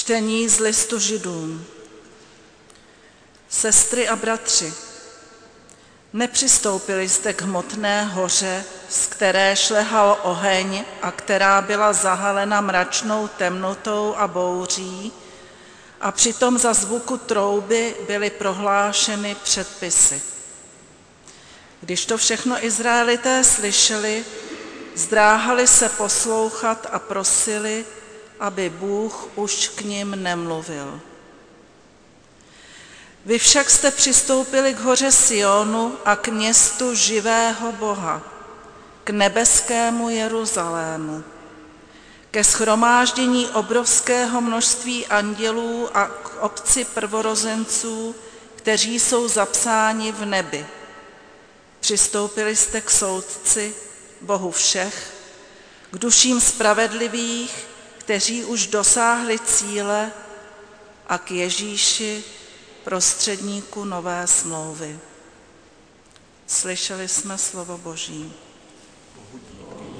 Čtení z listu Židům. Sestry a bratři, nepřistoupili jste k hmotné hoře, z které šlehal oheň a která byla zahalena mračnou temnotou a bouří, a přitom za zvuku trouby byly prohlášeny předpisy. Když to všechno Izraelité slyšeli, zdráhali se poslouchat a prosili, aby Bůh už k nim nemluvil. Vy však jste přistoupili k hoře Sionu a k městu živého Boha, k nebeskému Jeruzalému, ke shromáždění obrovského množství andělů a k obci prvorozenců, kteří jsou zapsáni v nebi. Přistoupili jste k soudci, Bohu všech, k duším spravedlivých, kteří už dosáhli cíle, a k Ježíši, prostředníku nové smlouvy. Slyšeli jsme slovo Boží.